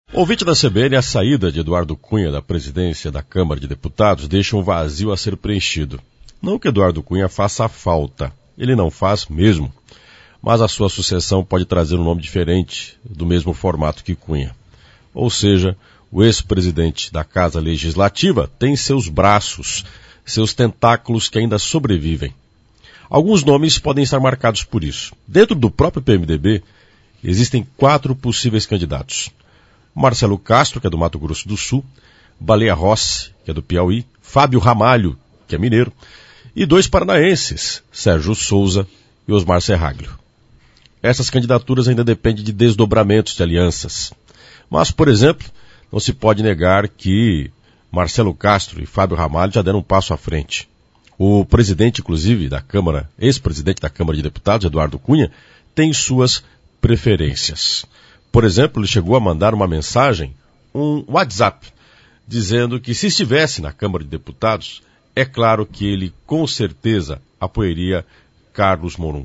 Ouvinte da CBN, a saída de Eduardo Cunha da presidência da Câmara de Deputados deixa um vazio a ser preenchido. Não que Eduardo Cunha faça falta, ele não faz mesmo, mas a sua sucessão pode trazer um nome diferente, do mesmo formato que Cunha. Ou seja, o ex-presidente da Casa Legislativa tem seus braços, seus tentáculos que ainda sobrevivem. Alguns nomes podem estar marcados por isso. Dentro do próprio PMDB, existem 4 possíveis candidatos. Marcelo Castro, que é do Mato Grosso do Sul, Baleia Rossi, que é do Piauí, Fábio Ramalho, que é mineiro, e 2 paranaenses, Sérgio Souza e Osmar Serraglio. Essas candidaturas ainda dependem de desdobramentos de alianças. Mas, por exemplo, não se pode negar que Marcelo Castro e Fábio Ramalho já deram um passo à frente. O presidente, inclusive, da Câmara, ex-presidente da Câmara de Deputados, Eduardo Cunha, tem suas preferências. Por exemplo, ele chegou a mandar uma mensagem, um WhatsApp, dizendo que se estivesse na Câmara de Deputados, é claro que ele com certeza apoiaria Carlos Morum.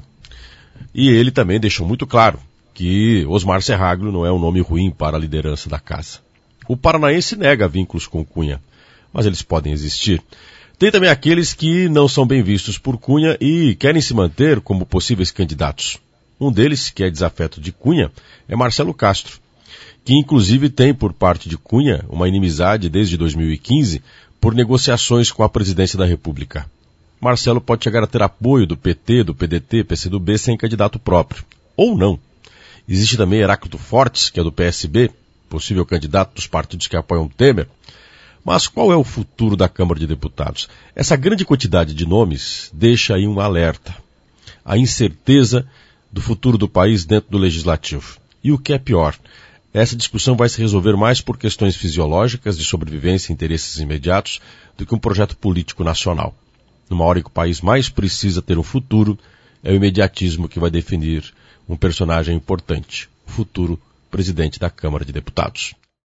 E ele também deixou muito claro que Osmar Serraglio não é um nome ruim para a liderança da casa. O paranaense nega vínculos com Cunha, mas eles podem existir. Tem também aqueles que não são bem vistos por Cunha e querem se manter como possíveis candidatos. Um deles, que é desafeto de Cunha, é Marcelo Castro, que inclusive tem por parte de Cunha uma inimizade desde 2015 por negociações com a presidência da República. Marcelo pode chegar a ter apoio do PT, do PDT, PCdoB sem candidato próprio. Ou não. Existe também Heráclito Fortes, que é do PSB, possível candidato dos partidos que apoiam Temer. Mas qual é o futuro da Câmara de Deputados? Essa grande quantidade de nomes deixa aí um alerta. A incerteza do futuro do país dentro do Legislativo. E o que é pior, essa discussão vai se resolver mais por questões fisiológicas de sobrevivência e interesses imediatos do que um projeto político nacional. Numa hora em que o país mais precisa ter um futuro, é o imediatismo que vai definir um personagem importante, o futuro presidente da Câmara de Deputados.